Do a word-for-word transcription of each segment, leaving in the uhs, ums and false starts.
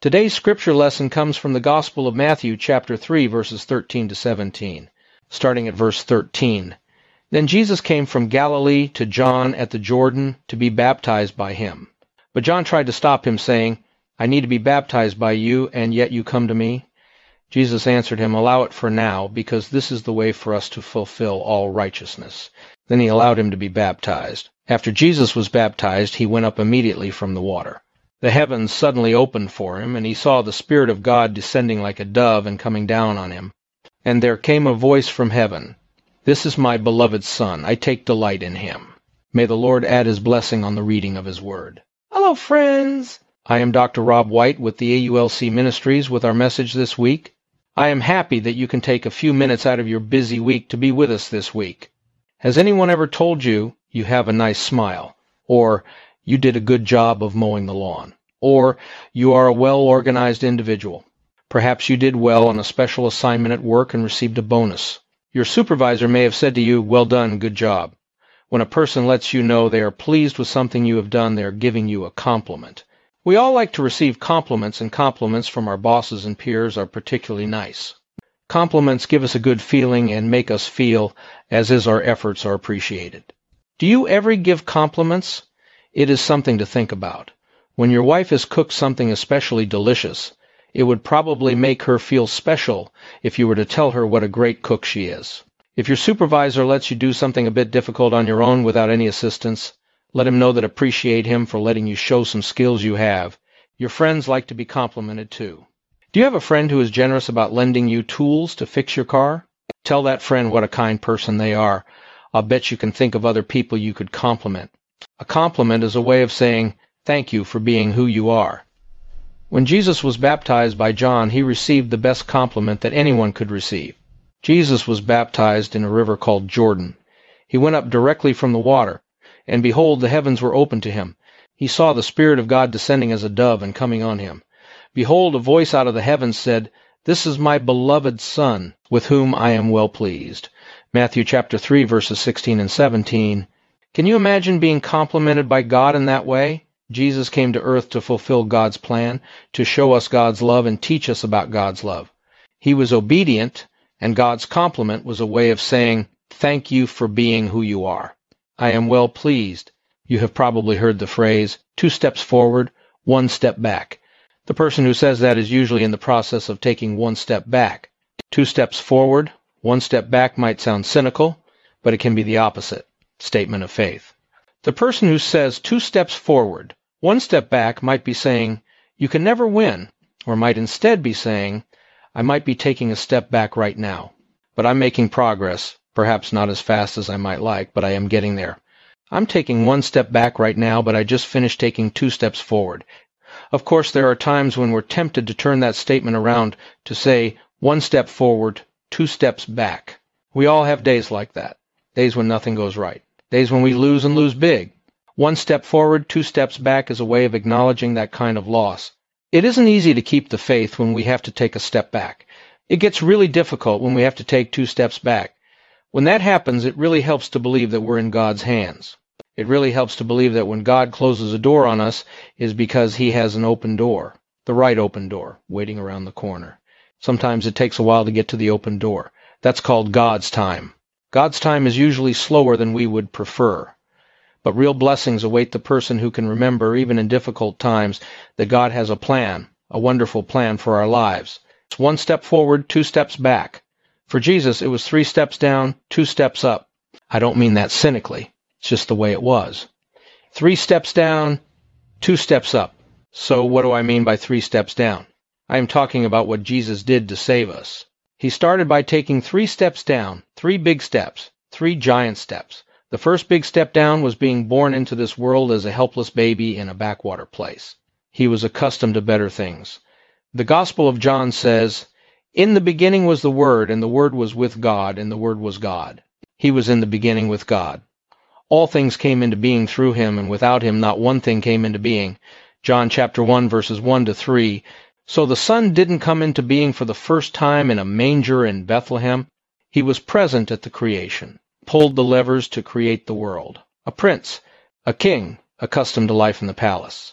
Today's scripture lesson comes from the Gospel of Matthew, chapter three, verses thirteen to seventeen. Starting at verse thirteen. Then Jesus came from Galilee to John at the Jordan to be baptized by him. But John tried to stop him, saying, I need to be baptized by you, and yet you come to me? Jesus answered him, Allow it for now, because this is the way for us to fulfill all righteousness. Then he allowed him to be baptized. After Jesus was baptized, he went up immediately from the water. The heavens suddenly opened for him, and he saw the Spirit of God descending like a dove and coming down on him. And there came a voice from heaven, This is my beloved Son, I take delight in him. May the Lord add his blessing on the reading of his word. Hello, friends. I am Doctor Rob White with the A U L C Ministries with our message this week. I am happy that you can take a few minutes out of your busy week to be with us this week. Has anyone ever told you you have a nice smile, or you did a good job of mowing the lawn, or you are a well-organized individual? Perhaps you did well on a special assignment at work and received a bonus. Your supervisor may have said to you, Well done, good job. When a person lets you know they are pleased with something you have done, they are giving you a compliment. We all like to receive compliments, and compliments from our bosses and peers are particularly nice. Compliments give us a good feeling and make us feel as if our efforts are appreciated. Do you ever give compliments? It is something to think about. When your wife has cooked something especially delicious, it would probably make her feel special if you were to tell her what a great cook she is. If your supervisor lets you do something a bit difficult on your own without any assistance, let him know that appreciate him for letting you show some skills you have. Your friends like to be complimented too. Do you have a friend who is generous about lending you tools to fix your car? Tell that friend what a kind person they are. I'll bet you can think of other people you could compliment. A compliment is a way of saying, thank you for being who you are. When Jesus was baptized by John, he received the best compliment that anyone could receive. Jesus was baptized in a river called Jordan. He went up directly from the water, and behold, the heavens were opened to him. He saw the Spirit of God descending as a dove and coming on him. Behold, a voice out of the heavens said, This is my beloved Son, with whom I am well pleased. Matthew chapter three, verses sixteen and seventeen. Can you imagine being complimented by God in that way? Jesus came to earth to fulfill God's plan, to show us God's love and teach us about God's love. He was obedient, and God's compliment was a way of saying, thank you for being who you are. I am well pleased. You have probably heard the phrase, two steps forward, one step back. The person who says that is usually in the process of taking one step back. Two steps forward, one step back might sound cynical, but it can be the opposite. Statement of faith. The person who says two steps forward, one step back might be saying, you can never win, or might instead be saying, I might be taking a step back right now, but I'm making progress, perhaps not as fast as I might like, but I am getting there. I'm taking one step back right now, but I just finished taking two steps forward. Of course, there are times when we're tempted to turn that statement around to say, one step forward, two steps back. We all have days like that, days when nothing goes right. Days when we lose and lose big. One step forward, two steps back is a way of acknowledging that kind of loss. It isn't easy to keep the faith when we have to take a step back. It gets really difficult when we have to take two steps back. When that happens, it really helps to believe that we're in God's hands. It really helps to believe that when God closes a door on us is because he has an open door, the right open door, waiting around the corner. Sometimes it takes a while to get to the open door. That's called God's time. God's time is usually slower than we would prefer. But real blessings await the person who can remember, even in difficult times, that God has a plan, a wonderful plan for our lives. It's one step forward, two steps back. For Jesus, it was three steps down, two steps up. I don't mean that cynically. It's just the way it was. Three steps down, two steps up. So what do I mean by three steps down? I am talking about what Jesus did to save us. He started by taking three steps down, three big steps, three giant steps. The first big step down was being born into this world as a helpless baby in a backwater place. He was accustomed to better things. The Gospel of John says, In the beginning was the Word, and the Word was with God, and the Word was God. He was in the beginning with God. All things came into being through him, and without him not one thing came into being. John chapter one, verses one to three. So the Son didn't come into being for the first time in a manger in Bethlehem. He was present at the creation, pulled the levers to create the world. A prince, a king, accustomed to life in the palace.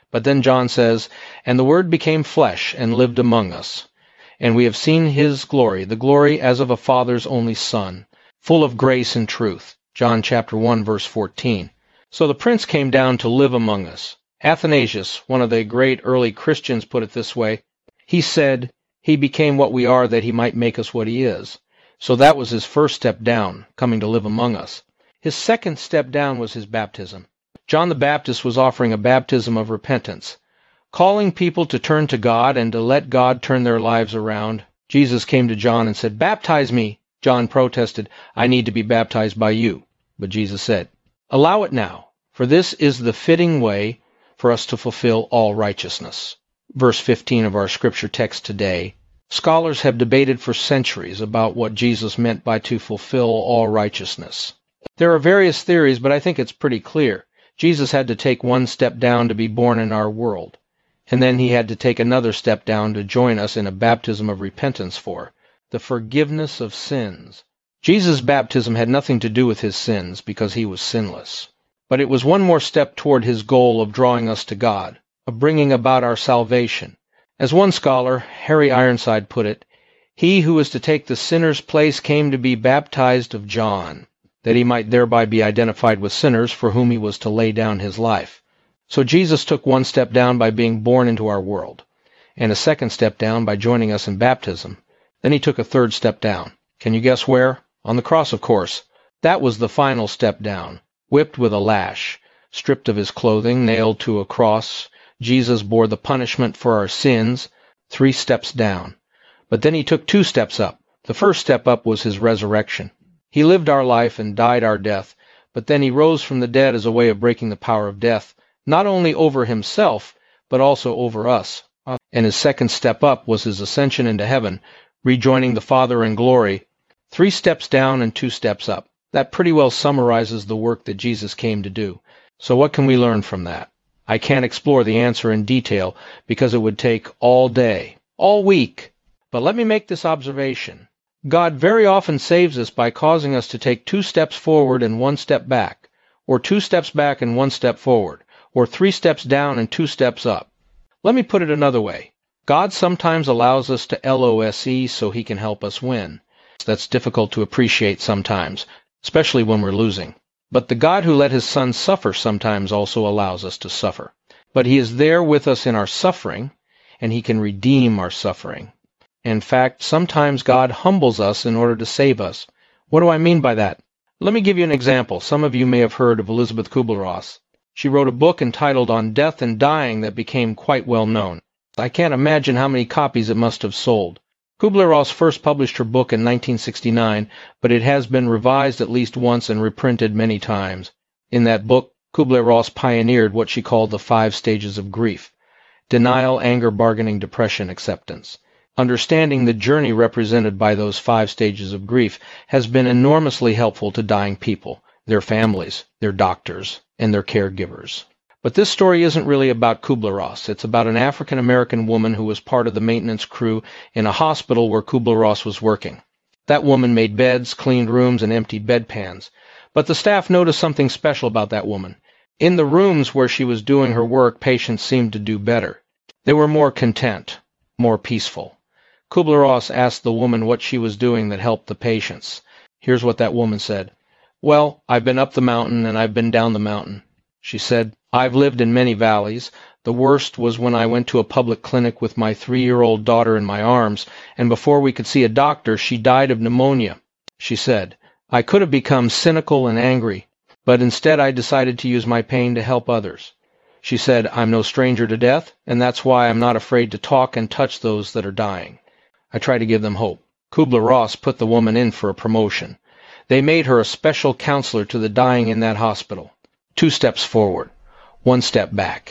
But then John says, "And the Word became flesh and lived among us. And we have seen his glory, the glory as of a Father's only Son, full of grace and truth." John chapter one, verse fourteen. So the Prince came down to live among us. Athanasius, one of the great early Christians, put it this way. He said, "He became what we are that he might make us what he is." So that was his first step down, coming to live among us. His second step down was his baptism. John the Baptist was offering a baptism of repentance, calling people to turn to God and to let God turn their lives around. Jesus came to John and said, "Baptize me." John protested, "I need to be baptized by you." But Jesus said, "Allow it now, for this is the fitting way for us to fulfill all righteousness." Verse fifteen of our scripture text today. Scholars have debated for centuries about what Jesus meant by to fulfill all righteousness. There are various theories, but I think it's pretty clear. Jesus had to take one step down to be born in our world, and then he had to take another step down to join us in a baptism of repentance for the forgiveness of sins. Jesus' baptism had nothing to do with his sins because he was sinless, but it was one more step toward his goal of drawing us to God, of bringing about our salvation. As one scholar, Harry Ironside, put it, "He who was to take the sinner's place came to be baptized of John, that he might thereby be identified with sinners for whom he was to lay down his life." So Jesus took one step down by being born into our world, and a second step down by joining us in baptism. Then he took a third step down. Can you guess where? On the cross, of course. That was the final step down. Whipped with a lash, stripped of his clothing, nailed to a cross, Jesus bore the punishment for our sins, three steps down. But then he took two steps up. The first step up was his resurrection. He lived our life and died our death, but then he rose from the dead as a way of breaking the power of death, not only over himself, but also over us. And his second step up was his ascension into heaven, rejoining the Father in glory. Three steps down and two steps up. That pretty well summarizes the work that Jesus came to do. So what can we learn from that? I can't explore the answer in detail because it would take all day, all week. But let me make this observation. God very often saves us by causing us to take two steps forward and one step back, or two steps back and one step forward, or three steps down and two steps up. Let me put it another way. God sometimes allows us to lose so he can help us win. That's difficult to appreciate sometimes, especially when we're losing. But the God who let his Son suffer sometimes also allows us to suffer. But he is there with us in our suffering, and he can redeem our suffering. In fact, sometimes God humbles us in order to save us. What do I mean by that? Let me give you an example. Some of you may have heard of Elisabeth Kubler-Ross. She wrote a book entitled On Death and Dying that became quite well known. I can't imagine how many copies it must have sold. Kubler-Ross first published her book in nineteen sixty-nine, but it has been revised at least once and reprinted many times. In that book, Kubler-Ross pioneered what she called the five stages of grief: denial, anger, bargaining, depression, acceptance. Understanding the journey represented by those five stages of grief has been enormously helpful to dying people, their families, their doctors, and their caregivers. But this story isn't really about Kubler-Ross. It's about an African-American woman who was part of the maintenance crew in a hospital where Kubler-Ross was working. That woman made beds, cleaned rooms, and emptied bedpans. But the staff noticed something special about that woman. In the rooms where she was doing her work, patients seemed to do better. They were more content, more peaceful. Kubler-Ross asked the woman what she was doing that helped the patients. Here's what that woman said. "Well, I've been up the mountain and I've been down the mountain." She said, "I've lived in many valleys. The worst was when I went to a public clinic with my three-year-old daughter in my arms, and before we could see a doctor, she died of pneumonia." She said, "I could have become cynical and angry, but instead I decided to use my pain to help others." She said, "I'm no stranger to death, and that's why I'm not afraid to talk and touch those that are dying. I try to give them hope." Kubler-Ross put the woman in for a promotion. They made her a special counselor to the dying in that hospital. Two steps forward, one step back.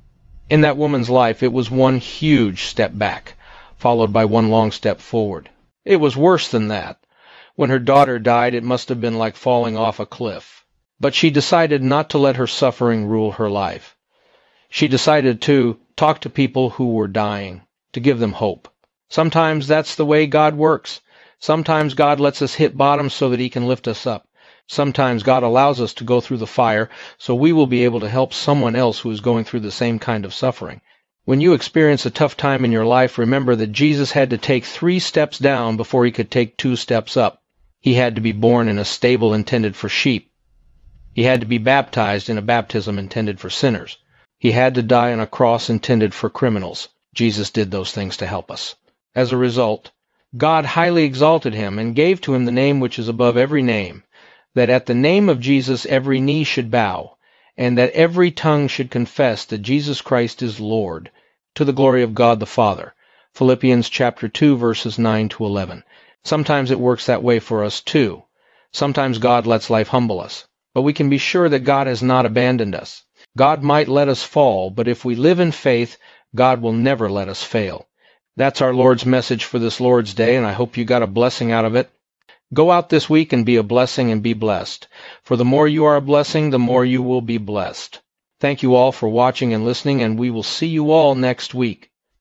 In that woman's life, it was one huge step back, followed by one long step forward. It was worse than that. When her daughter died, it must have been like falling off a cliff. But she decided not to let her suffering rule her life. She decided to talk to people who were dying, to give them hope. Sometimes that's the way God works. Sometimes God lets us hit bottom so that he can lift us up. Sometimes God allows us to go through the fire so we will be able to help someone else who is going through the same kind of suffering. When you experience a tough time in your life, remember that Jesus had to take three steps down before he could take two steps up. He had to be born in a stable intended for sheep. He had to be baptized in a baptism intended for sinners. He had to die on a cross intended for criminals. Jesus did those things to help us. As a result, God highly exalted him and gave to him the name which is above every name, that at the name of Jesus every knee should bow, and that every tongue should confess that Jesus Christ is Lord, to the glory of God the Father. Philippians chapter two, verses nine to eleven. Sometimes it works that way for us too. Sometimes God lets life humble us, but we can be sure that God has not abandoned us. God might let us fall, but if we live in faith, God will never let us fail. That's our Lord's message for this Lord's Day, and I hope you got a blessing out of it. Go out this week and be a blessing and be blessed. For the more you are a blessing, the more you will be blessed. Thank you all for watching and listening, and we will see you all next week.